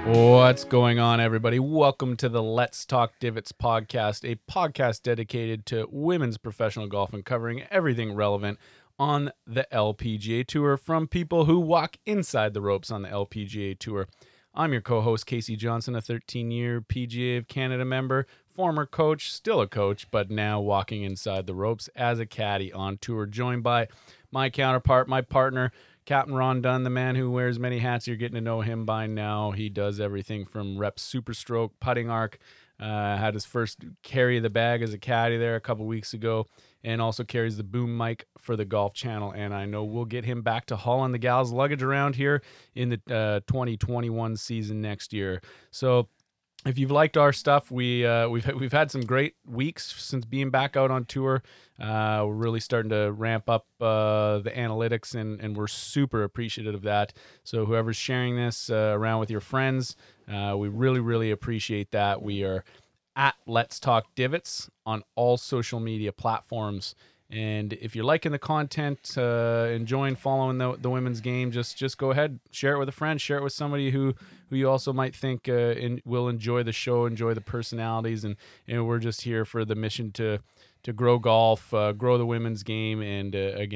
What's going on, everybody? Welcome to the Let's Talk Divots podcast, a podcast dedicated to women's professional golf and covering everything relevant on the LPGA Tour from people who walk inside the ropes on the LPGA Tour. I'm your co-host, Casey Johnson, a 13-year PGA of Canada member, former coach, still a coach, but now walking inside the ropes as a caddy on tour, joined by my counterpart, my partner, Captain Ron Dunn, the man who wears many hats. You're getting to know him by now. He does everything from rep super stroke, putting arc, had his first carry of the bag as a caddy there a couple weeks ago, and also carries the boom mic for the Golf Channel. And I know we'll get him back to hauling the gals' luggage around here in the 2021 season next year. So if you've liked our stuff, we've had some great weeks since being back out on tour. We're really starting to ramp up the analytics, and we're super appreciative of that. So whoever's sharing this around with your friends, we really, really appreciate that. We are at Let's Talk Divots on all social media platforms. And if you're liking the content, enjoying following the women's game, just go ahead, share it with a friend, share it with somebody who you also might think will enjoy the show, enjoy the personalities, and we're just here for the mission to grow golf, grow the women's game, and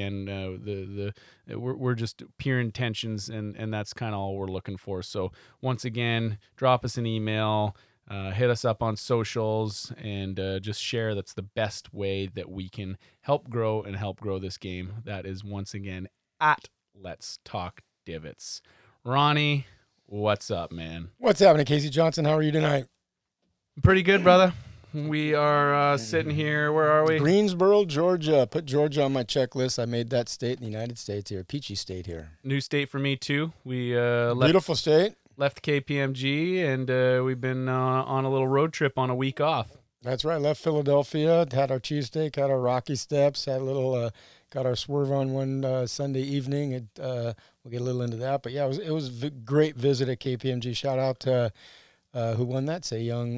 we're just pure intentions, and that's kind of all we're looking for. So once again, drop us an email. Hit us up on socials and just share. That's the best way that we can help grow this game. That is, once again, at Let's Talk Divots. Ronnie, what's up, man? What's happening, Casey Johnson? How are you tonight? Pretty good, brother. We are sitting here. Where are we? Greensboro, Georgia. Put Georgia on my checklist. I made that state in the United States here. Peachy state here. New state for me, too. We Beautiful state. Left KPMG, and we've been on a little road trip on a week off. That's right. Left Philadelphia, had our cheesesteak, had our Rocky Steps, had a little, got our swerve on one Sunday evening. And we'll get a little into that. But, yeah, it was a great visit at KPMG. Shout out to who won that? Say Young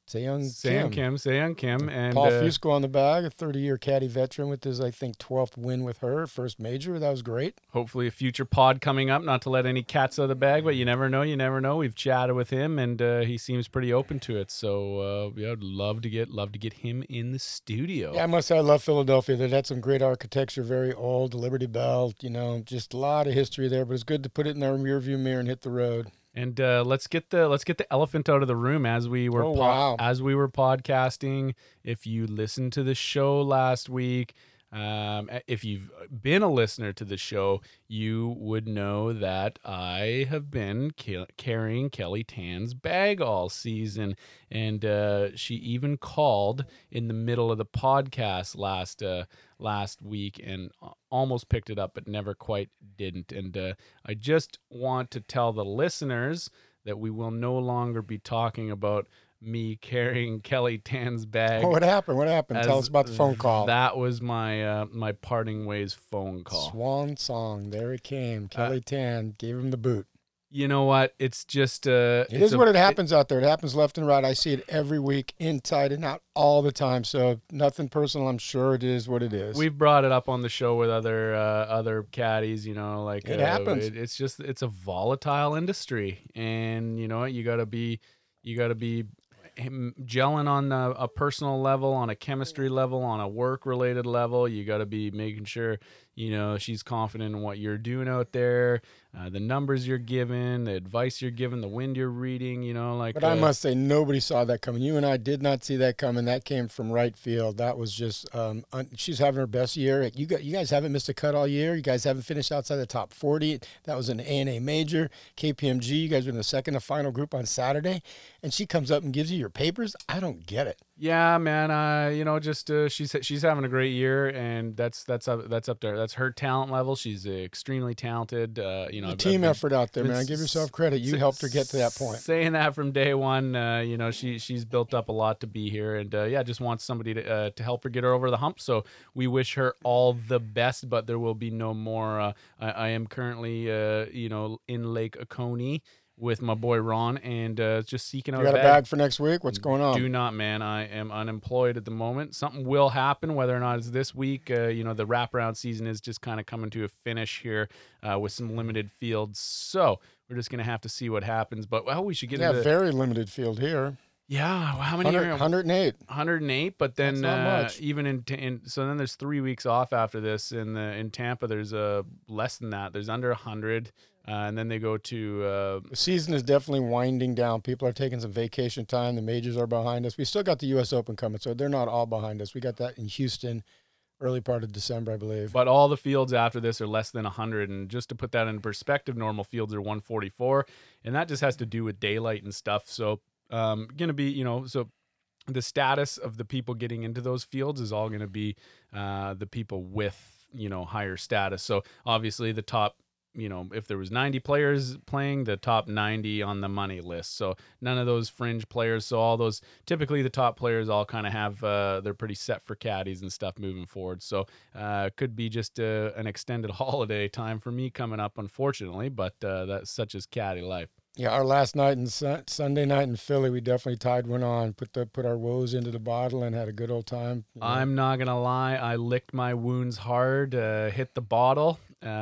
Kim. And Paul Fusco on the bag, a 30-year caddy veteran with his, I think, 12th win with her, first major. That was great. Hopefully a future pod coming up, not to let any cats out of the bag, but you never know. We've chatted with him, and he seems pretty open to it. So, I'd love to get him in the studio. Yeah, I must say I love Philadelphia. They had some great architecture, very old, the Liberty Bell, just a lot of history there, but it's good to put it in our rearview mirror and hit the road. And let's get the elephant out of the room as we were podcasting. If you listened to the show last week, if you've been a listener to the show, you would know that I have been carrying Kelly Tan's bag all season, and she even called in the middle of the podcast last week and almost picked it up, but never quite didn't. And I just want to tell the listeners that we will no longer be talking about me carrying Kelly Tan's bag. Oh, what happened? Tell us about the phone call. That was my my parting ways phone call. Swan song. There it came. Kelly Tan gave him the boot. You know what? It's just it happens out there. It happens left and right. I see it every week, inside and out, all the time. So nothing personal. I'm sure it is what it is. We've brought it up on the show with other caddies. Like it happens. It's a volatile industry, and you know what? You gotta be gelling on a personal level, on a chemistry level, on a work-related level. You got to be making sure, she's confident in what you're doing out there, the numbers you're giving, the advice you're giving, the wind you're reading, But I must say, nobody saw that coming. You and I did not see that coming. That came from right field. That was just, she's having her best year. You guys haven't missed a cut all year. You guys haven't finished outside the top 40. That was an ANA major. KPMG, you guys were in the second to final group on Saturday. And she comes up and gives you your papers. I don't get it. Yeah, man. She's having a great year, and that's up there. That's her talent level. She's extremely talented. Team effort out there, man. Give yourself credit. You helped her get to that point. Saying that from day one, she's built up a lot to be here, and just wants somebody to help her get her over the hump. So we wish her all the best, but there will be no more. I am currently in Lake Oconee with my boy Ron, and just seeking out a bag for next week. What's going on? Do not, man. I am unemployed at the moment. Something will happen, whether or not it's this week. The wraparound season is just kind of coming to a finish here with some limited fields. So we're just gonna have to see what happens. But we should get Yeah, into very limited field here. how many 108. 108, but then That's not much. even so then there's 3 weeks off after this. In Tampa, there's less than that. There's under 100, and then they go to The season is definitely winding down. People are taking some vacation time. The majors are behind us. We still got the U.S. Open coming, so they're not all behind us. We got that in Houston, early part of December, I believe. But all the fields after this are less than 100. And just to put that in perspective, normal fields are 144. And that just has to do with daylight and stuff. So, going to be, so the status of the people getting into those fields is all going to be the people with, higher status. So, obviously, the top, if there was 90 players playing, the top 90 on the money list. So none of those fringe players. So all those, typically the top players all kind of have, they're pretty set for caddies and stuff moving forward. So could be just an extended holiday time for me coming up, unfortunately, but that's such as caddy life. Yeah, our last night and Sunday night in Philly, we definitely tied one on, put our woes into the bottle, and had a good old time. I'm not gonna lie, I licked my wounds hard, hit the bottle.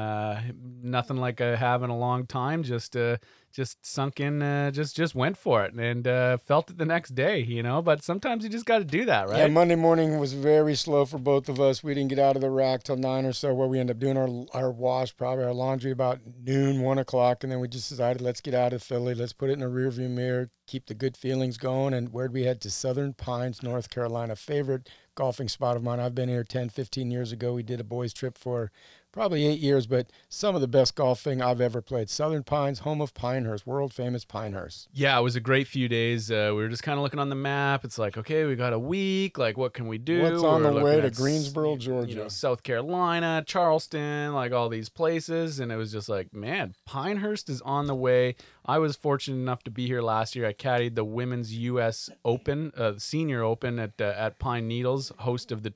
Nothing like I have in a long time. Just sunk in. Just went for it and felt it the next day. But sometimes you just got to do that, right? Yeah, Monday morning was very slow for both of us. We didn't get out of the rack till 9 or so, where we ended up doing our wash, probably our laundry about noon, 1 o'clock, and then we just decided, let's get out of Philly, let's put it in a rearview mirror, keep the good feelings going. And where'd we head? To Southern Pines, North Carolina. Favorite golfing spot of mine. I've been here 10, 15 years ago. We did a boys trip for probably 8 years, but some of the best golfing I've ever played. Southern Pines, home of Pinehurst, world famous Pinehurst. Yeah, it was a great few days. We were just kind of looking on the map. It's like, okay, we got a week. Like, what can we do? What's on We're the way looking to at, Greensboro, Georgia? South Carolina, Charleston, like all these places. And it was just like, man, Pinehurst is on the way. I was fortunate enough to be here last year. I caddied the Women's U.S. Open, Senior Open at Pine Needles, host of the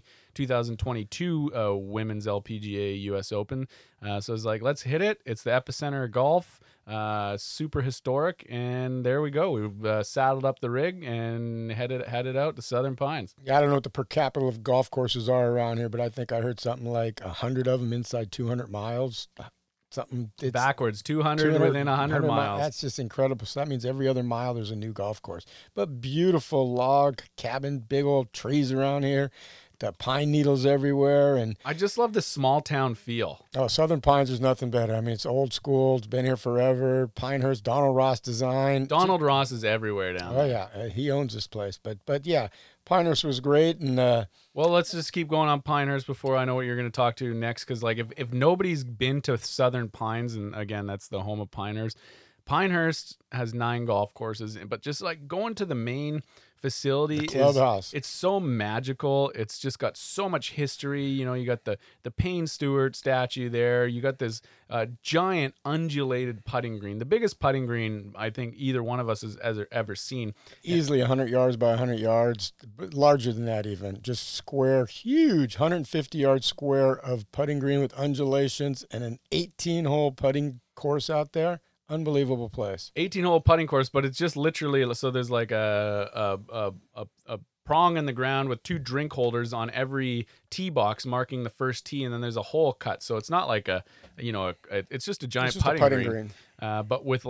2022 Women's LPGA U.S. Open. So it's like, let's hit it. It's the epicenter of golf, super historic, and there we go. We've saddled up the rig and headed out to Southern Pines. Yeah, I don't know what the per capita of golf courses are around here, but I think I heard something like 100 of them inside 200 miles. Something it's backwards, 200 within 100 miles. That's just incredible. So that means every other mile there's a new golf course. But beautiful log cabin, big old trees around here. The pine needles everywhere, and I just love the small town feel. Oh, Southern Pines, there's nothing better. I mean, it's old school. It's been here forever. Pinehurst, Donald Ross design. Donald Ross is everywhere down there. Oh yeah, he owns this place. But yeah, Pinehurst was great. And well, let's just keep going on Pinehurst before I know what you're going to talk to next. Because like if nobody's been to Southern Pines, and again that's the home of Pinehurst. Pinehurst has 9 golf courses, but just like going to the main facility, the clubhouse, it's so magical. It's just got so much history. You got the Payne Stewart statue there. You got this giant undulated putting green, the biggest putting green I think either one of us has ever seen. Easily 100 yards by 100 yards, larger than that even. Just square, huge, 150-yard square of putting green with undulations and an 18-hole putting course out there. Unbelievable place. 18-hole putting course, but it's just literally, so there's like a prong in the ground with 2 drink holders on every tee box marking the first tee, and then there's a hole cut. So it's not like it's just a giant putting green. But with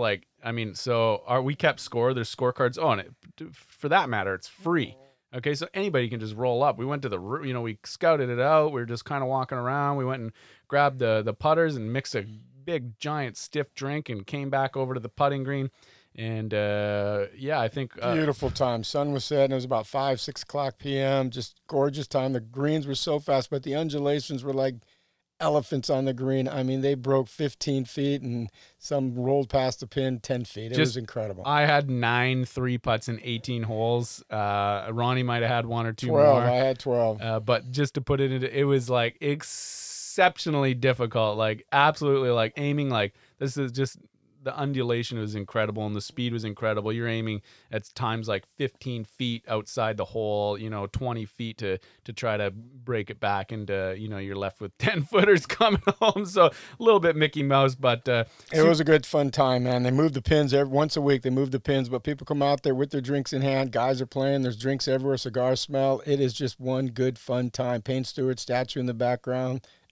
we kept score. There's scorecards. Oh, and for that matter, it's free. Okay, so anybody can just roll up. We went to we scouted it out. We were just kind of walking around. We went and grabbed the putters and mixed a big giant stiff drink and came back over to the putting green. And I think beautiful time. Sun was setting. It was about 5-6 o'clock p.m. Just gorgeous time. The greens were so fast, but the undulations were like elephants on the green. I mean, they broke 15 feet and some rolled past the pin 10 feet. It was incredible. I had 9 3-putts in 18 holes. Ronnie might have had 1 or 2 12, more. I had 12. But just to put it into, it was like exceptionally difficult, like absolutely, like aiming, like this is just, the undulation was incredible and the speed was incredible. You're aiming at times like 15 feet outside the hole, 20 feet to try to break it back into, you're left with 10 footers coming home. So a little bit Mickey Mouse, but it was a good fun time, man. They move the pins once a week. They move the pins, but people come out there with their drinks in hand. Guys are playing. There's drinks everywhere, cigar smell. It is just one good fun time. Payne Stewart statue in the background.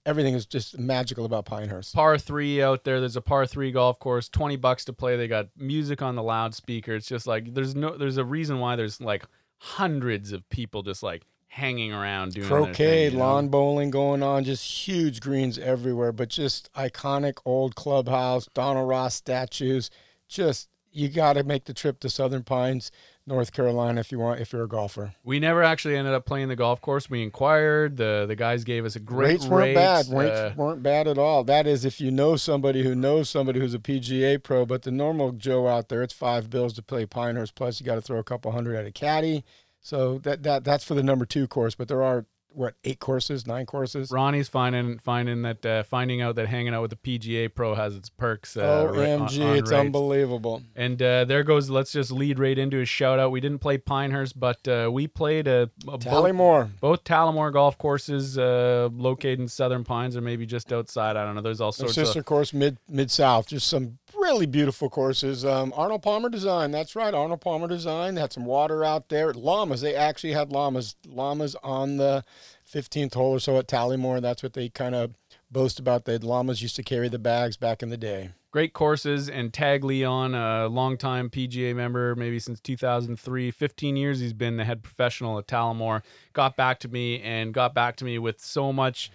everything is just magical about Pinehurst. Par 3 out there. There's a par 3 golf course, $20 to play. They got music on the loudspeaker. It's just like there's a reason why there's like hundreds of people just like hanging around doing Croquet, their thing, lawn bowling going on, just huge greens everywhere, but just iconic old clubhouse, Donald Ross statues. Just, you got to make the trip to Southern Pines, North Carolina if you're a golfer. We never actually ended up playing the golf course. We inquired. The guys gave us a great Rates weren't bad. rate. Rates weren't bad at all. That is if you know somebody who knows somebody who's a PGA pro, but the normal Joe out there, it's $5 to play Pinehurst, plus you got to throw a couple hundred at a caddy. So that's for the number 2 course, but there are 8 courses, 9 courses. Ronnie's finding out that hanging out with the PGA pro has its perks. OMG, on it's rates. Unbelievable. And there goes. Let's just lead right into a shout out. We didn't play Pinehurst, but we played Tallymore. Both Tallymore golf courses located in Southern Pines, or maybe just outside. I don't know. There's all sorts sister of course mid south. Just some really beautiful courses. Arnold Palmer Design. That's right, Arnold Palmer Design. They had some water out there. Llamas. They actually had llamas on the 15th hole or so at Tallymore. That's what they kind of boast about. The llamas used to carry the bags back in the day. Great courses. And Tag Leon, a longtime PGA member, maybe since 2003, 15 years he's been the head professional at Tallymore, got back to me with so much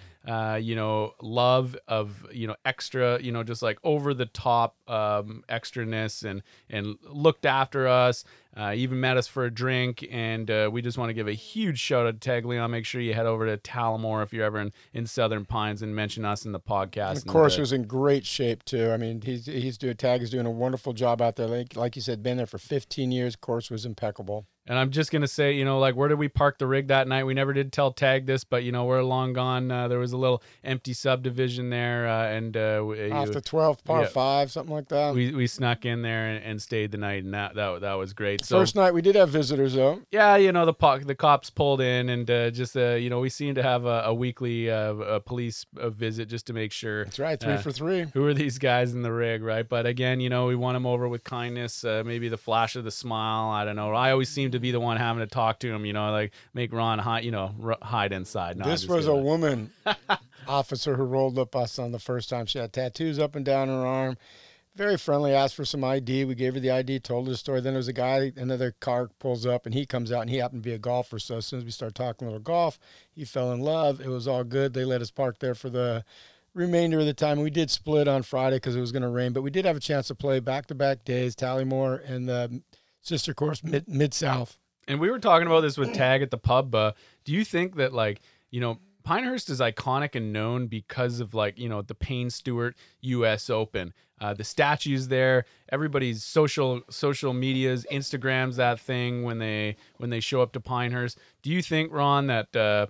love of, extra, just like over the top extraness, and looked after us, even met us for a drink. And we just want to give a huge shout out to Tag Leon. Make sure you head over to Tallymore if you're ever in Southern Pines and mention us in the podcast. And the course was in great shape too. I mean, Tag is doing a wonderful job out there. Like you said, been there for 15 years. Course was impeccable. And I'm just going to say, where did we park the rig that night? We never did tell Tag this, but, we're long gone. There was a little empty subdivision there. Off the 12th, par 5, something like that. We snuck in there and stayed the night, and that was great. So, first night, we did have visitors, though. Yeah, the cops pulled in, and we seem to have a weekly police visit just to make sure. That's right, 3 for 3. Who are these guys in the rig, right? But again, we won them over with kindness, maybe the flash of the smile. I don't know. I always seem to be the one having to talk to him, like make Ron hide inside. No, this was a woman officer who rolled up us on the first time. She had tattoos up and down her arm. Very friendly, asked for some ID. We gave her the ID, told her the story. Then there was a guy, another car pulls up, and he comes out, and he happened to be a golfer. So as soon as we started talking a little golf, he fell in love. It was all good. They let us park there for the remainder of the time. We did split on Friday because it was going to rain, but we did have a chance to play back-to-back days, Tallymore and the sister course, Mid-South. And we were talking about this with Tag at the pub. Do you think that, Pinehurst is iconic and known because of, the Payne Stewart U.S. Open? The statues there, everybody's social medias, Instagrams that thing when they show up to Pinehurst. Do you think, Ron, that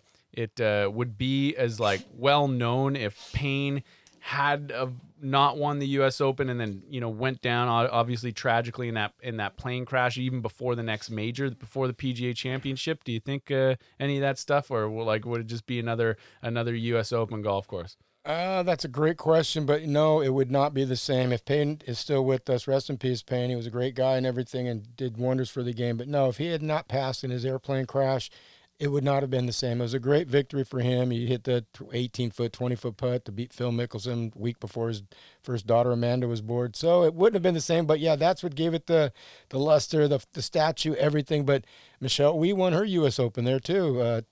it would be as, well known if Payne had not won the U.S. Open and then went down obviously tragically in that plane crash even before the next major, before the PGA Championship? Do you think any of that stuff, or would it just be another U.S. Open golf course? That's a great question, but no, it would not be the same. If Payne is still with us, rest in peace, Payne. He was a great guy and everything and did wonders for the game. But no, if he had not passed in his airplane crash, it would not have been the same. It was a great victory for him. He hit the 18-foot, 20-foot putt to beat Phil Mickelson a week before his first daughter, Amanda, was born. So it wouldn't have been the same. But, yeah, that's what gave it the luster, the statue, everything. But Michelle, we won her U.S. Open there, too.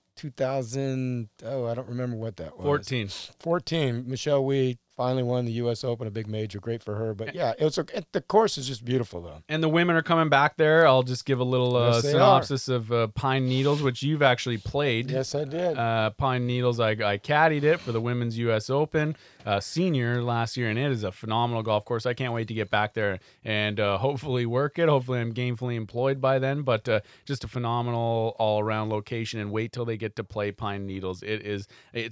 2000, I don't remember what that was. 14. Michelle, we finally won the U.S. Open, a big major. Great for her. But, yeah, the course is just beautiful, though. And the women are coming back there. I'll just give a little synopsis of Pine Needles, which you've actually played. Yes, I did. Pine Needles, I caddied it for the Women's U.S. Open senior last year, and it is a phenomenal golf course. I can't wait to get back there and hopefully work it. Hopefully I'm gainfully employed by then, but just a phenomenal all-around location, and wait till they get to play Pine Needles. It's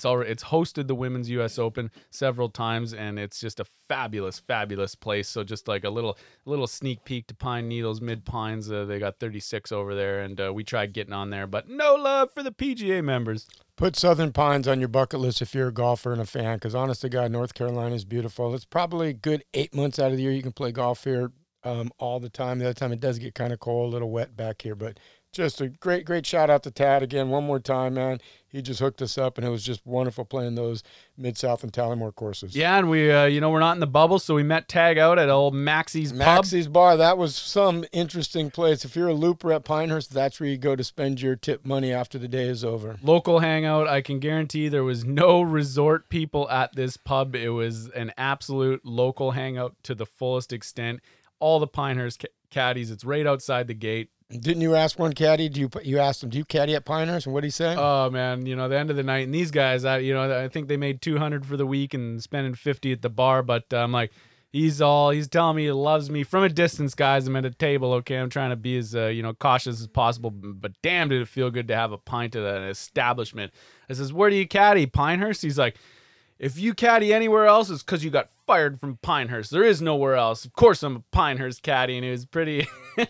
hosted the Women's U.S. Open several times, and it's just a fabulous place. So just like a little sneak peek to Pine Needles, Mid Pines. They got 36 over there, and we tried getting on there, but no love for the PGA members. Put Southern Pines on your bucket list if you're a golfer and a fan, because honest to God, North Carolina is beautiful. It's probably a good 8 months out of the year you can play golf here all the time. The other time it does get kind of cold, a little wet back here, but Just a great shout out to Tad again one more time, man. He just hooked us up, and it was just wonderful playing those Mid-South and Tallimore courses. Yeah, and we, we're not in the bubble, so we met Tag out at old Maxie's Pub. Maxie's Bar, that was some interesting place. If you're a looper at Pinehurst, that's where you go to spend your tip money after the day is over. Local hangout. I can guarantee there was no resort people at this pub. It was an absolute local hangout to the fullest extent. All the Pinehurst caddies. It's right outside the gate. Didn't you ask one caddy? You asked him, do you caddy at Pinehurst? And what did he say? Oh man, the end of the night, and these guys, I think they made $200 for the week and spending $50 at the bar. But I'm like, he's telling me he loves me from a distance, guys. I'm at a table, okay. I'm trying to be as cautious as possible, but damn, did it feel good to have a pint at an establishment. I says, where do you caddy? Pinehurst? He's like, if you caddy anywhere else, it's because you got fired from Pinehurst. There is nowhere else. Of course, I'm a Pinehurst caddy, and it was pretty.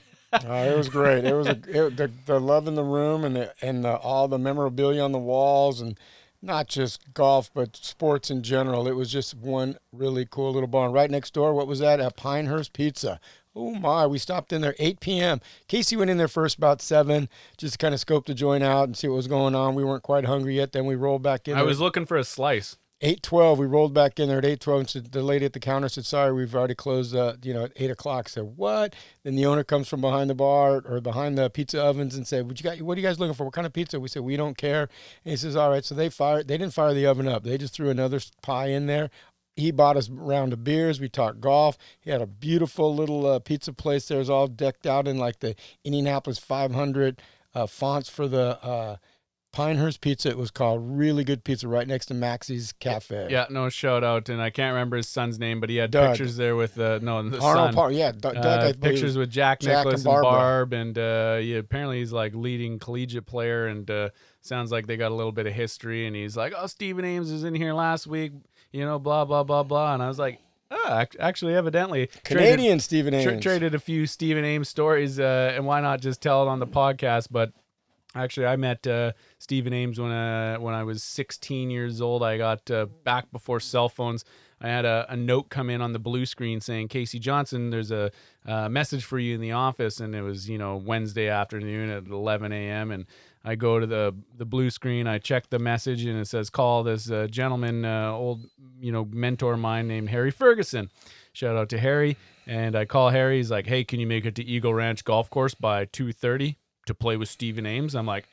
It was great. It was the love in the room and all the memorabilia on the walls, and not just golf but sports in general. It was just one really cool little bar. And right next door, what was that? Pinehurst Pizza. Oh my! We stopped in there 8 p.m. Casey went in there first about 7, just to kind of scope the joint out and see what was going on. We weren't quite hungry yet. Then we rolled back in. I was looking for a slice. 8:12, we rolled back in there at 8:12, and said, the lady at the counter said, sorry, we've already closed, at 8 o'clock. I said, what? Then the owner comes from behind the bar or behind the pizza ovens and said, what are you guys looking for? What kind of pizza? We said, we don't care. And he says, all right. So they didn't fire the oven up. They just threw another pie in there. He bought us a round of beers. We talked golf. He had a beautiful little pizza place there. It was all decked out in like the Indianapolis 500 fonts for the Pinehurst Pizza. It was called. Really good pizza right next to Maxie's Cafe. Yeah, no, shout out. And I can't remember his son's name, but he had Doug. pictures there with the Arnold son. Park. Yeah, Doug. I believe. Pictures with Jack Nicklaus and Barbara. Barb. And apparently he's like leading collegiate player, and sounds like they got a little bit of history. And he's like, oh, Stephen Ames was in here last week, blah, blah, blah, blah. And I was like, actually, evidently. Canadian Stephen Ames. Traded a few Stephen Ames stories, and why not just tell it on the podcast? But actually, I met Stephen Ames when I was 16 years old. I got back before cell phones. I had a note come in on the blue screen saying, Casey Johnson, there's a message for you in the office. And it was, Wednesday afternoon at 11 a.m. And I go to the blue screen. I check the message, and it says, call this gentleman, old, mentor of mine named Harry Ferguson. Shout out to Harry. And I call Harry. He's like, hey, can you make it to Eagle Ranch Golf Course by 2:30? To play with Stephen Ames. I'm like,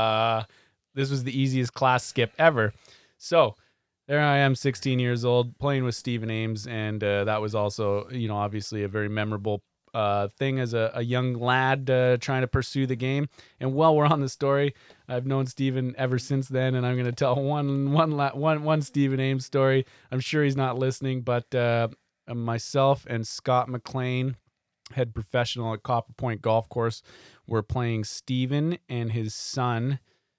this was the easiest class skip ever. So there I am, 16 years old, playing with Stephen Ames, and that was also, obviously a very memorable thing as a young lad trying to pursue the game. And while we're on the story, I've known Stephen ever since then, and I'm going to tell one Stephen Ames story. I'm sure he's not listening, but myself and Scott McLean, head professional at Copper Point Golf Course, were playing Steven and his son.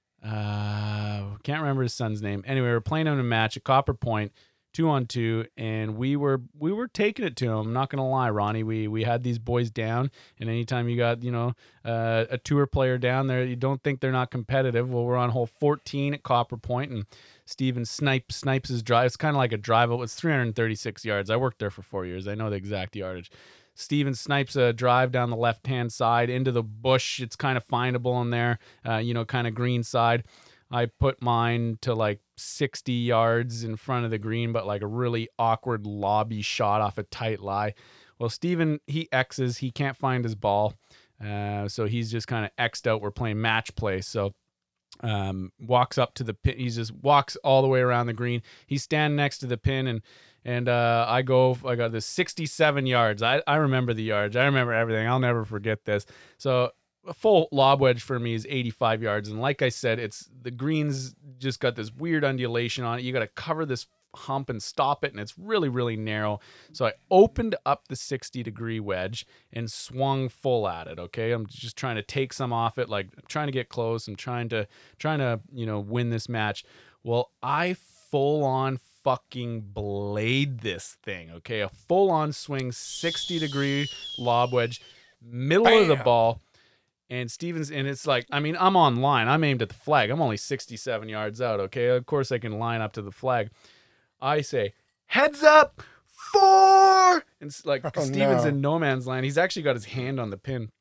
Can't remember his son's name. Anyway, we were playing him in a match at Copper Point, 2-on-2, and we were taking it to him. I'm not gonna lie, Ronnie. We had these boys down, and anytime you got a tour player down there, you don't think they're not competitive. Well, we're on hole 14 at Copper Point, and Steven snipes his drive. It's kind of like a drive. It was 336 yards. I worked there for 4 years. I know the exact yardage. Steven snipes a drive down the left-hand side into the bush. It's kind of findable in there, kind of green side. I put mine to like 60 yards in front of the green, but like a really awkward lobby shot off a tight lie. Well, Steven, he X's. He can't find his ball. So he's just kind of X'd out. We're playing match play. So walks up to the pin. He just walks all the way around the green. He's standing next to the pin, and I got this 67 yards. I remember the yards. I remember everything. I'll never forget this. So a full lob wedge for me is 85 yards. And like I said, it's the greens just got this weird undulation on it. You got to cover this hump and stop it, and it's really, really narrow. So I opened up the 60-degree wedge and swung full at it. Okay, I'm just trying to take some off it, like I'm trying to get close. I'm trying to win this match. Well, I full on fucking blade this thing. Okay, a full on swing, 60-degree lob wedge, middle of the ball. And Stevens, and it's like, I mean, I'm on line. I'm aimed at the flag. I'm only 67 yards out, okay? Of course, I can line up to the flag. I say, heads up, 4! And it's like, Stevens in no man's land. He's actually got his hand on the pin.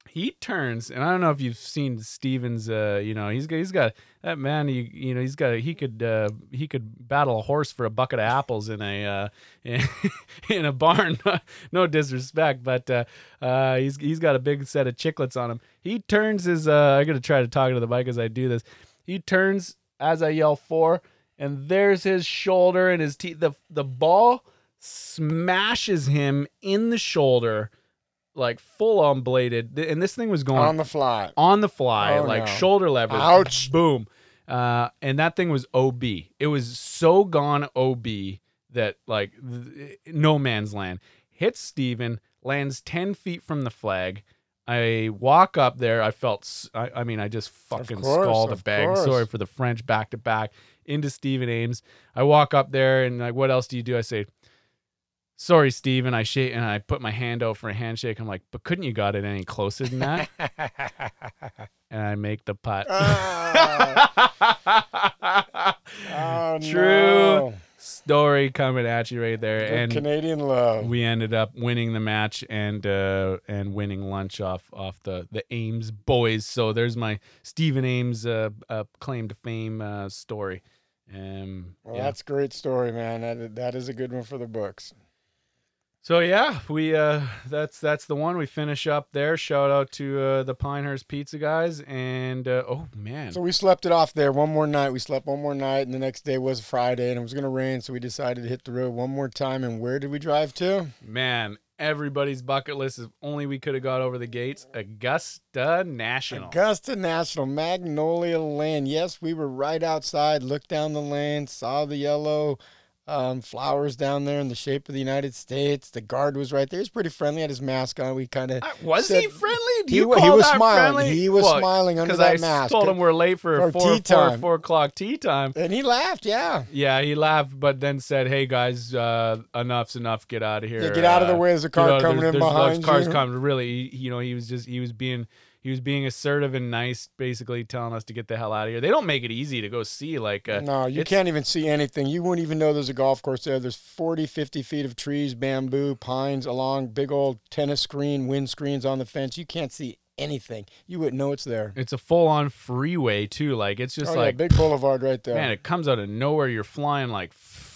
he turns, and I don't know if you've seen Steven's. He's got that man. He could battle a horse for a bucket of apples in a in a barn. No disrespect, but he's got a big set of chiclets on him. He turns his. I gotta try to talk to the mic as I do this. He turns as I yell 4, and there's his shoulder and his teeth. The ball smashes him in the shoulder. Like full on bladed, and this thing was going on the fly, shoulder leverage. Ouch! Boom, and that thing was OB. It was so gone OB that like no man's land. Hits Steven, lands 10 feet from the flag. I walk up there. I felt, I just fucking scald a bag. Sorry for the French, back to back into Steven Ames. I walk up there and like, what else do you do? I say, sorry, Steven. I shake and I put my hand out for a handshake. I'm like, but couldn't you got it any closer than that? And I make the putt. Oh, True story coming at you right there. Good and Canadian love. We ended up winning the match and winning lunch off the Ames boys. So there's my Steven Ames claim to fame story. That's a great story, man. That is a good one for the books. So yeah, we that's the one. We finish up there. Shout out to the Pinehurst Pizza guys, and oh man. So we slept it off there one more night. We slept one more night, and the next day was Friday, and it was going to rain, so we decided to hit the road one more time. And where did we drive to? Man, everybody's bucket list. If only we could have got over the gates. Augusta National. Augusta National, Magnolia Lane. Yes, we were right outside. Looked down the lane, saw the yellow flowers down there in the shape of the United States. The guard was right there. He was pretty friendly. Had his mask on. We kind of he friendly? He was smiling. Friendly? He was smiling under that mask. Because I told him we're late for 4 o'clock tea time, and he laughed. Yeah, he laughed, but then said, "Hey guys, enough's enough. Get out of here. Yeah, get out of the way. There's a car coming in behind you. Cars coming. Really, he was being assertive and nice, basically telling us to get the hell out of here. They don't make it easy to go see. No, you can't even see anything. You wouldn't even know there's a golf course there. There's 40, 50 feet of trees, bamboo, pines along, big old tennis screen, wind screens on the fence. You can't see anything. You wouldn't know it's there. It's a full-on freeway, too. Like, it's just big boulevard right there. Man, it comes out of nowhere. You're flying like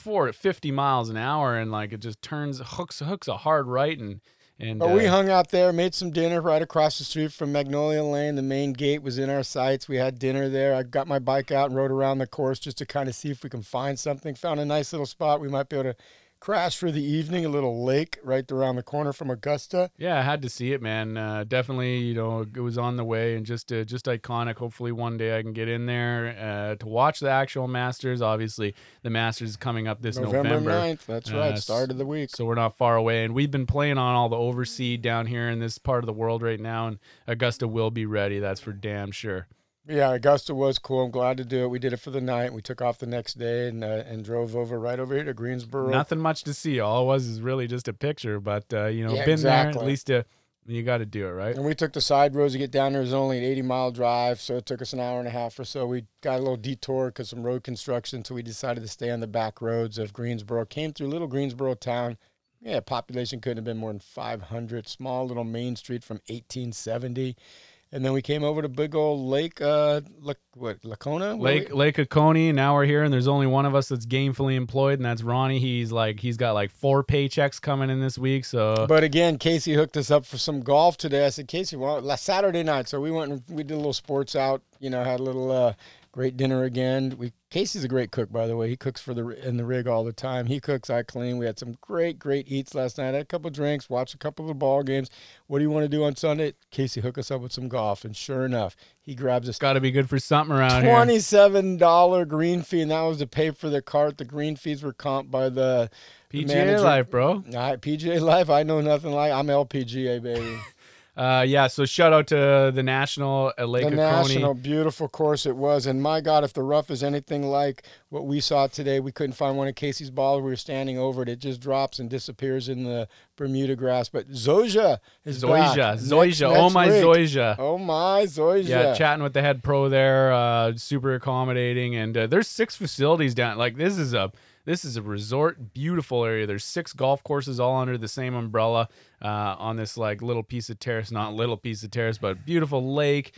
50 miles an hour, and like it just hooks a hard right But we hung out there, made some dinner right across the street from Magnolia Lane. The main gate was in our sights. We had dinner there. I got my bike out and rode around the course just to kind of see if we can find something. Found a nice little spot we might be able to crash for the evening, a little lake right around the corner from Augusta. Yeah, I had to see it, man. Definitely, it was on the way and just iconic. Hopefully one day I can get in there to watch the actual Masters. Obviously, the Masters is coming up this November 9th. That's right, start of the week. So we're not far away. And we've been playing on all the overseed down here in this part of the world right now, and Augusta will be ready. That's for damn sure. Yeah, Augusta was cool. I'm glad to do it. We did it for the night. We took off the next day and drove right over here to Greensboro. Nothing much to see. All it was is really just a picture. But, been exactly. there. At least you got to do it, right? And we took the side roads to get down there. It was only an 80-mile drive, so it took us an hour and a half or so. We got a little detour because some road construction, so we decided to stay on the back roads of Greensboro. Came through little Greensboro town. Yeah, population couldn't have been more than 500. Small little main street from 1870. And then we came over to big old Lake, Lacona? Lake Oconee. Now we're here, and there's only one of us that's gainfully employed, and that's Ronnie. He's got like 4 paychecks coming in this week. So, but again, Casey hooked us up for some golf today. I said, Casey, last Saturday night, so we went and we did a little sports out. Had a little great dinner again. Casey's a great cook, by the way. He cooks in the rig all the time. He cooks, I clean. We had some great eats last night. Had a couple of drinks, watched a couple of the ball games. What do you want to do on Sunday? Casey, hook us up with some golf. And sure enough, he grabs us. Got to be good for something around here. $27 green fee, and that was to pay for the cart. The green fees were comped by the PGA Life, bro. All right, PGA Life. I know nothing like. I'm LPGA, baby. So shout out to the National at Lake Oconee. The National, beautiful course it was. And my God, if the rough is anything like what we saw today, we couldn't find one of Casey's balls. We were standing over it. It just drops and disappears in the Bermuda grass. But Zoysia is back. Zoysia. Oh, my week. Zoysia. Oh, my Zoysia. Yeah, chatting with the head pro there, super accommodating. And there's 6 facilities down. Like, this is This is a resort, beautiful area. There's 6 golf courses all under the same umbrella on this like little piece of terrace, not little piece of terrace, but beautiful lake.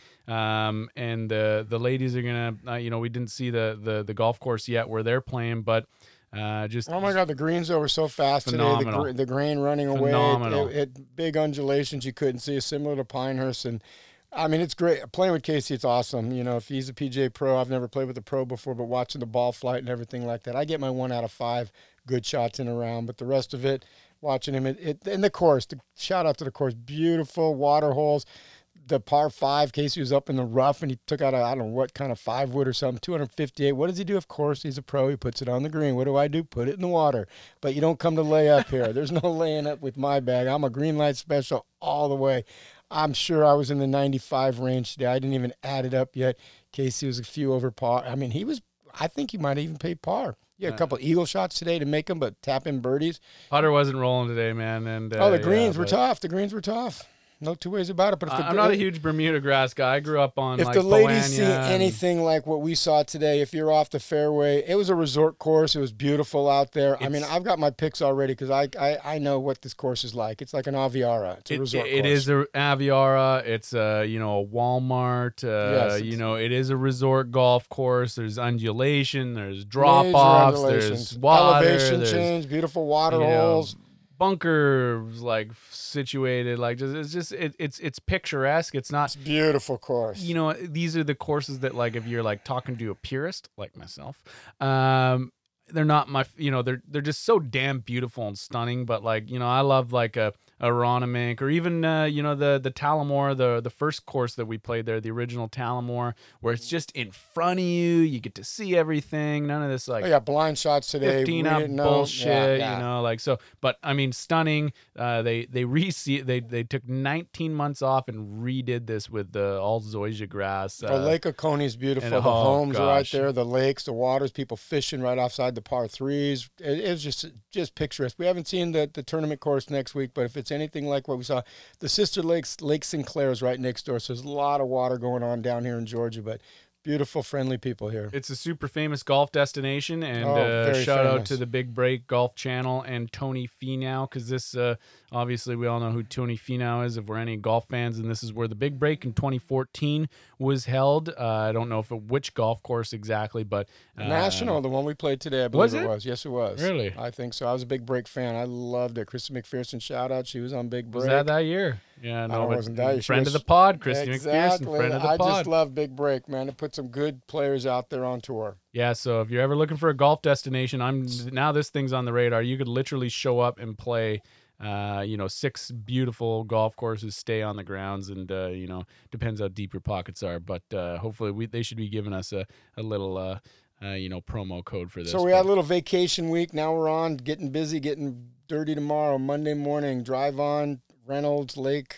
And the ladies are gonna, we didn't see the golf course yet where they're playing, but just oh my God, the greens over so fast phenomenal. today. The grain running Phenomenal. away. It big undulations you couldn't see, similar to Pinehurst. And I mean, it's great playing with Casey. It's awesome. You know, if he's a PGA pro, I've never played with a pro before, but watching the ball flight and everything like that, I get my 1 out of 5 good shots in a round. But the rest of it, watching him, in the course. Shout out to the course, beautiful water holes. The par 5, Casey was up in the rough, and he took out I don't know what kind of 5-wood or something, 258. What does he do? Of course, he's a pro. He puts it on the green. What do? Put it in the water. But you don't come to lay up here. There's no laying up with my bag. I'm a green light special all the way. I'm sure I was in the 95 range today. I didn't even add it up yet. Casey was a few over par. I mean, I think he might have even paid par. Yeah, a couple eagle shots today to make them, but tap in birdies. Putter wasn't rolling today, man. And the greens were tough. The greens were tough. No two ways about it. But I'm not a huge Bermuda grass guy. I grew up on if like the ladies see Poanya anything like what we saw today, if you're off the fairway, it was a resort course. It was beautiful out there. I mean, I've got my picks already because I know what this course is like. It's like an Aviara. It's a resort course. It is a Aviara. It's a Walmart. Yes, it is a resort golf course. There's undulation. There's drop offs. There's water. Elevation change. Beautiful water holes. Bunkers like situated like it's picturesque. It's not beautiful course. These are the courses that like if you're like talking to a purist like myself, they're not my they're just so damn beautiful and stunning. But like I love like a Ronimink or even the Tullamore, the first course that we played there, the original Tullamore, where it's just in front of you get to see everything, none of this like blind shots today, 15 up bullshit. So but I mean stunning. They took 19 months off and redid this with the all zoysia grass. The Lake Oconee is beautiful. The homes are right there, the lakes, the waters, people fishing right offside the par 3s. It was just picturesque. We haven't seen the tournament course next week, but if it's anything like what we saw, the Sister Lakes, Lake Sinclair is right next door, so there's a lot of water going on down here in Georgia, but beautiful, friendly people here. It's a super famous golf destination, and shout out to the Big Break Golf Channel and Tony Finau, because this, obviously, we all know who Tony Finau is if we're any golf fans, and this is where the Big Break in 2014 was held. I don't know which golf course exactly, but... National, the one we played today, I believe it was. Yes, it was. Really? I think so. I was a Big Break fan. I loved it. Kristen McPherson, shout out. She was on Big Break. Was that year? Yeah, no, it wasn't that year. Friend of the pod, Kristen exactly. McPherson, friend of the pod. I just love Big Break, man. It put some good players out there on tour. Yeah, so if you're ever looking for a golf destination, now this thing's on the radar. You could literally show up and play 6 beautiful golf courses, stay on the grounds, and depends how deep your pockets are, but hopefully they should be giving us a little promo code for this. So we had a little vacation week. Now we're on, getting busy, getting dirty tomorrow, Monday morning, drive on Reynolds Lake.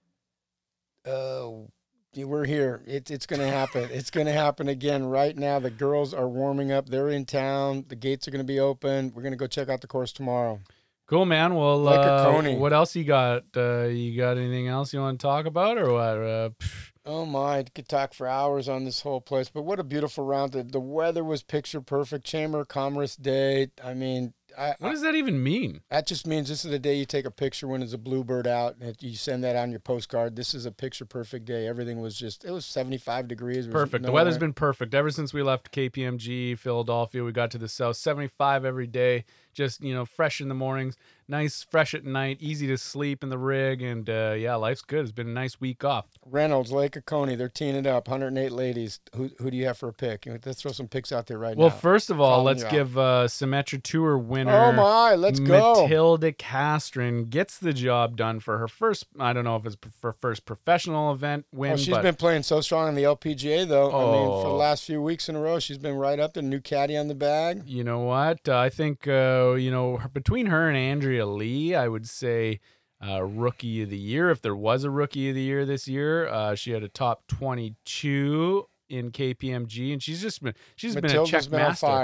We're here. It's going to happen. It's going to happen again right now. The girls are warming up. They're in town. The gates are going to be open. We're going to go check out the course tomorrow. Cool, man. Well, what else you got? You got anything else you want to talk about, or what? Oh my, I could talk for hours on this whole place. But what a beautiful round. The weather was picture perfect. Chamber of Commerce Day. I mean, what does that even mean? That just means this is the day you take a picture when there's a bluebird out, and you send that on your postcard. This is a picture perfect day. Everything was it was 75 degrees. Perfect. The weather's been perfect ever since we left KPMG, Philadelphia. We got to the south, 75 every day. Just, fresh in the mornings, nice, fresh at night, easy to sleep in the rig, and life's good. It's been a nice week off. Reynolds, Lake Oconee, they're teeing it up. 108 ladies. Who do you have for a pick? Let's throw some picks out there right now. Well, first of all, let's give Symetra Tour winner. Oh my, let's go. Matilda Castren gets the job done for her first. I don't know if it's her first professional event win. She's been playing so strong in the LPGA though. I mean, for the last few weeks in a row, she's been right up there. New caddy on the bag. You know what? I think between her and Andrea Lee, I would say rookie of the year. If there was a rookie of the year this year, she had a top 22 in KPMG, and she's been a check master. On fire.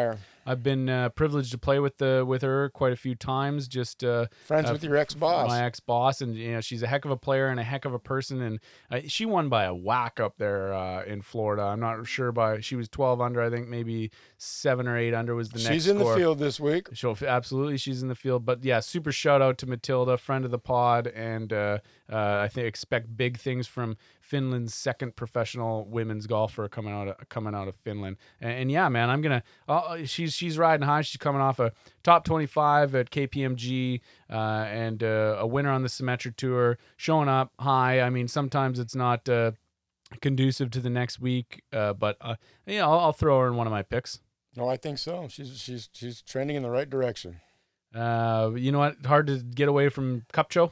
I've been privileged to play with her quite a few times. Just Friends with your ex-boss. My ex-boss, and she's a heck of a player and a heck of a person. And she won by a whack up there in Florida. I'm not sure she was 12 under. I think maybe 7 or 8 under was the next score. She's in the field this week. Absolutely, she's in the field. But yeah, super shout out to Matilda, friend of the pod, and I think expect big things from Finland's second professional women's golfer coming out of Finland. And yeah, man, I'm gonna. She's riding high. She's coming off a top 25 at KPMG and a winner on the Symetra Tour, showing up high. I mean, sometimes it's not conducive to the next week, but I'll throw her in one of my picks. No, I think so. She's trending in the right direction. You know what? Hard to get away from Kupcho.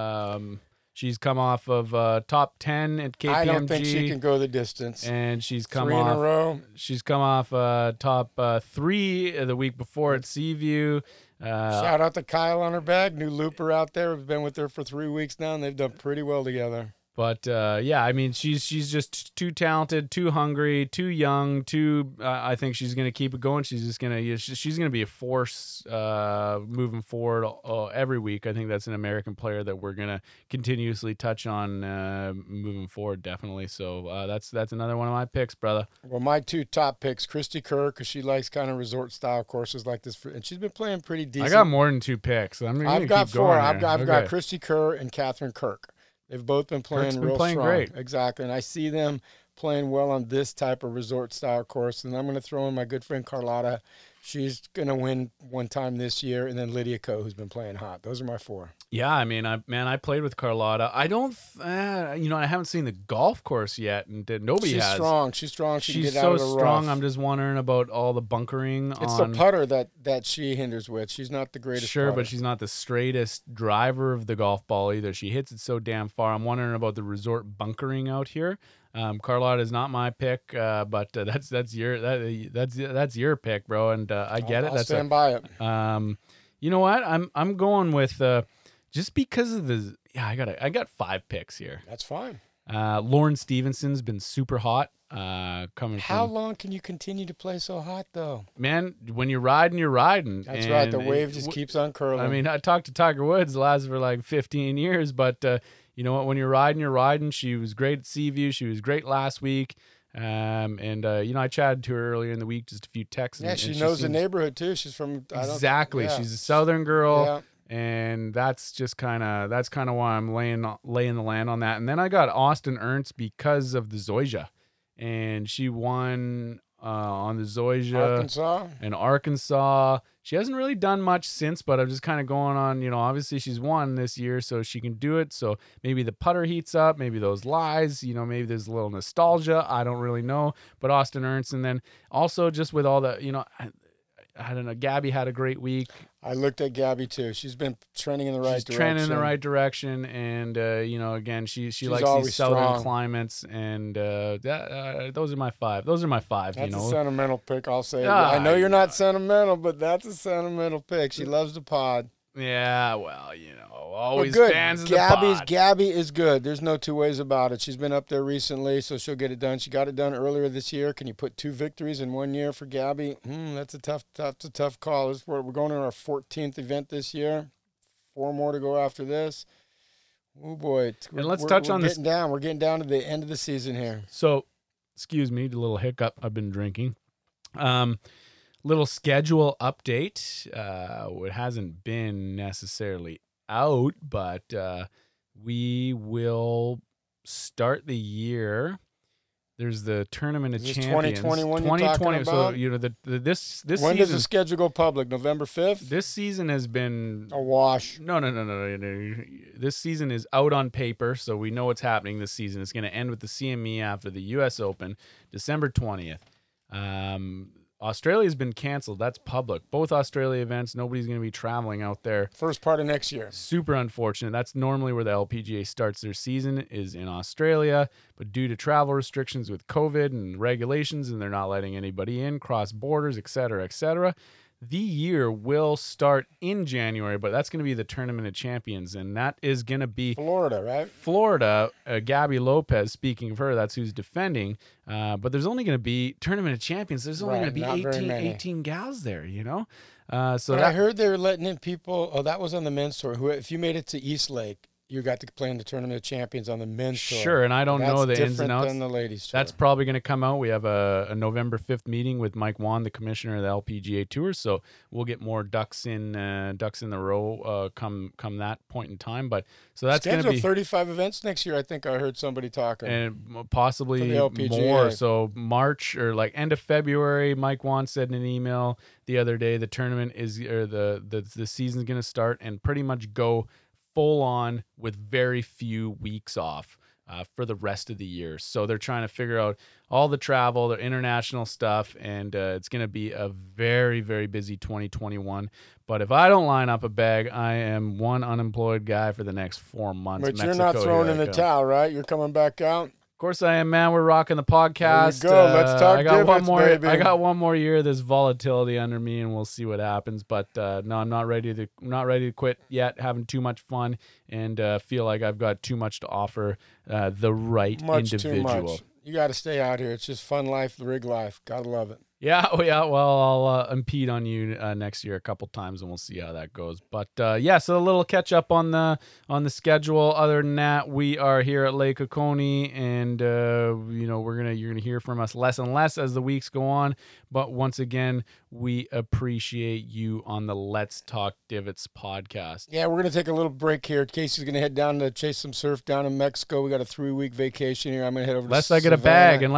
She's come off of top 10 at KPMG. I don't think she can go the distance. And she's come 3 off in a row. She's come off top 3 the week before at Seaview. Shout out to Kyle on her bag, new looper out there. We've been with her for 3 weeks now, and they've done pretty well together. But yeah, I mean, she's just too talented, too hungry, too young, too. I think she's gonna keep it going. She's gonna be a force moving forward every week. I think that's an American player that we're gonna continuously touch on moving forward, definitely. So that's another one of my picks, brother. Well, my 2 top picks, Christy Kerr, because she likes kind of resort style courses like this, and she's been playing pretty decent. I got more than 2 picks. I've got 4. I've got Christy Kerr and Catherine Kirk. They've both been playing real strong. Great. Exactly. And I see them playing well on this type of resort-style course. And I'm going to throw in my good friend Carlotta. She's going to win one time this year. And then Lydia Ko, who's been playing hot. Those are my 4. Yeah, I mean, I played with Carlotta. I don't, I haven't seen the golf course yet, and nobody has. She's strong. She's so strong. I'm just wondering about all the bunkering. It's the putter that she hinders with. She's not the greatest Sure, putter. But she's not the straightest driver of the golf ball either. She hits it so damn far. I'm wondering about the resort bunkering out here. Carlotta is not my pick, but that's your pick, bro, and I get it. I'll stand by it. You know what? I'm going with just because of the I got 5 picks here. That's fine. Lauren Stevenson's been super hot. How long can you continue to play so hot, though? Man, when you're riding, you're riding. That's right. The wave just keeps on curling. I mean, I talked to Tiger Woods, lasted for like 15 years, but you know what? When you're riding, you're riding. She was great at Seaview. She was great last week. I chatted to her earlier in the week, just a few texts. Yeah, she knows the neighborhood too. She's from exactly. Yeah. She's a Southern girl. Yeah. And that's kind of why I'm laying the land on that. And then I got Austin Ernst because of the Zoysia, and she won on the Zoysia in Arkansas. She hasn't really done much since, but I'm just kind of going on. Obviously she's won this year, so she can do it. So maybe the putter heats up, maybe those lies. Maybe there's a little nostalgia. I don't really know. But Austin Ernst, and then also just with all the I don't know. Gabby had a great week. I looked at Gabby too. She's been trending in the right direction. Trending in the right direction, and again, she likes these southern climates, and those are my 5. Those are my 5. That's a sentimental pick. I'll say. I know you're not sentimental, but that's a sentimental pick. She loves the pod. Yeah, well, always fans of the pod. Gabby is good. There's no 2 ways about it. She's been up there recently, so she'll get it done. She got it done earlier this year. Can you put 2 victories in 1 year for Gabby? That's a tough call. We're going to our 14th event this year. 4 more to go after this. Oh boy! And let's touch on this. We're getting down to the end of the season here. So, excuse me, the little hiccup. I've been drinking. Little schedule update. It hasn't been necessarily out, but we will start the year. There's the Tournament of Champions. 2021 2020. So this when season, does the schedule go public? November 5th? This season has been a wash. No. This season is out on paper, so we know what's happening this season. It's going to end with the CME after the US Open, December 20th. Australia's been canceled. That's public. Both Australia events, nobody's going to be traveling out there. First part of next year. Super unfortunate. That's normally where the LPGA starts their season, is in Australia. But due to travel restrictions with COVID and regulations, and they're not letting anybody in, cross borders, et cetera, the year will start in January, but that's going to be the Tournament of Champions, and that is going to be Florida, right? Florida. Gabby Lopez, speaking of her, that's who's defending. But there's only going to be Tournament of Champions. There's only going to be 18 gals there, you know? But I heard they were letting in people. Oh, that was on the men's tour. Who, if you made it to East Lake, you got to play in the Tournament of Champions on the men's tour. Sure, and I don't know the ins and outs. Than the ladies tour. That's probably going to come out. We have a November 5th meeting with Mike Wan, the commissioner of the LPGA Tour, so we'll get more ducks in the row come that point in time. But so that's going to be 35 events next year. I think I heard somebody talking, and possibly more. So March or like end of February, Mike Wan said in an email the other day, the tournament is or the season's going to start and pretty much go full on with very few weeks off for the rest of the year. So they're trying to figure out all the travel, their international stuff, and it's going to be a very, very busy 2021. But if I don't line up a bag, I am one unemployed guy for the next 4 months. But Mexico, you're not throwing in the towel, right? You're coming back out? Of course I am, man. We're rocking the podcast. There you go. Let's talk divots, baby. I got one more year of this volatility under me, and we'll see what happens. But no, I'm not ready to quit yet. Having too much fun, and feel like I've got too much to offer the right individual. Too much. You got to stay out here. It's just fun life, the rig life. Gotta love it. Yeah, well, I'll impede on you next year a couple times, and we'll see how that goes. But so a little catch up on the schedule. Other than that, we are here at Lake Oconee, and you're gonna hear from us less and less as the weeks go on. But once again, we appreciate you on the Let's Talk Divots podcast. Yeah, we're gonna take a little break here. Casey's gonna head down to chase some surf down in Mexico. We got a 3-week vacation here. I'm gonna head over unless I get a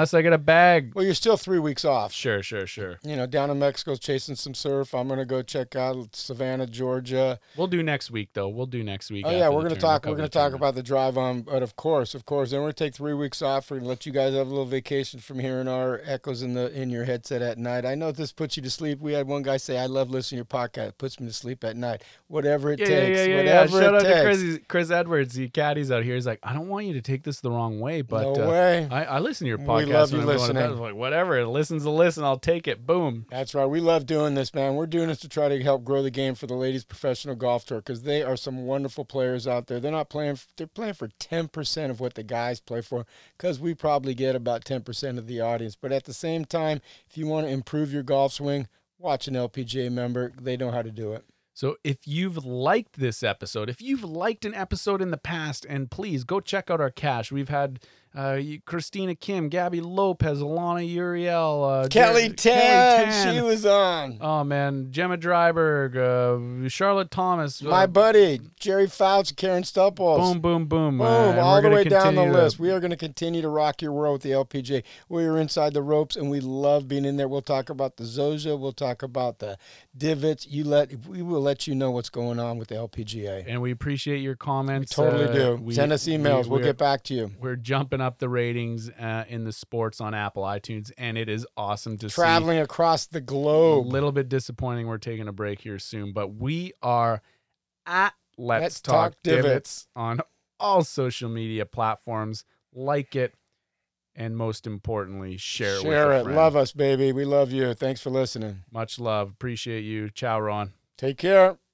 bag. Well, you're still 3 weeks off. Sure. Down in Mexico chasing some surf. I'm gonna go check out Savannah, Georgia. We'll do next week though. Oh yeah, we're gonna talk. We're gonna talk about the drive on. But of course. Then we're gonna take 3 weeks off. We're gonna let you guys have a little vacation from hearing our echoes in your headset at night. I know this puts you to sleep. We had one guy say, "I love listening to your podcast. It puts me to sleep at night." Whatever it takes. Shout out to Chris Edwards, the caddies out here. He's like, I don't want you to take this the wrong way, but no way. I listen to your podcast. We love you listening. I was like, whatever. It listens to listen. I'll take it. Boom. That's right. We love doing this, man. We're doing this to try to help grow the game for the ladies' professional golf tour because they are some wonderful players out there. They're playing for 10% of what the guys play for because we probably get about 10% of the audience. But at the same time, if you want to improve your golf swing, watch an LPGA member. They know how to do it. So if you've liked this episode, if you've liked an episode in the past, and please go check out our cache. We've had Christina Kim, Gabby Lopez, Alana Uriel, Kelly Tan, she was on. Oh man, Gemma Dryberg, Charlotte Thomas, my buddy Jerry Fouts, Karen Stupples. Boom, all the way down the list. We are going to continue to rock your world with the LPGA. We are inside the ropes, and we love being in there. We'll talk about the Zosia. We'll talk about the divots. We will let you know what's going on with the LPGA. And we appreciate your comments. We totally do. Send us emails. We'll get back to you. We're jumping up the ratings in the sports on Apple iTunes, and it is awesome to see. Traveling across the globe. A little bit disappointing we're taking a break here soon, but we are at Let's Talk Divots on all social media platforms. Like it, and most importantly, share it with a friend. Love us, baby. We love you. Thanks for listening. Much love. Appreciate you. Ciao, Ron. Take care.